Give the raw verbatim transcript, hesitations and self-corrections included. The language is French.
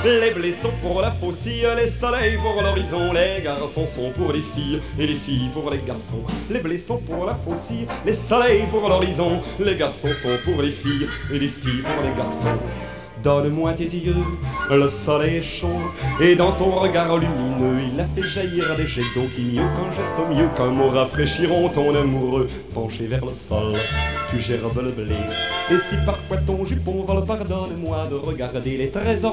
Les blés sont pour la faucille, les soleils pour l'horizon. Les garçons sont pour les filles et les filles pour les garçons. Les blés sont pour la faucille, les soleils pour l'horizon. Les garçons sont pour les filles et les filles pour les garçons. Donne-moi tes yeux, le soleil est chaud, et dans ton regard lumineux, il a fait jaillir des jets d'eau qui, mieux qu'un geste, mieux qu'un mot, rafraîchiront ton amoureux. Penché vers le sol, tu gerbes le blé, et si parfois ton jupon vole, pardonne-moi de regarder les trésors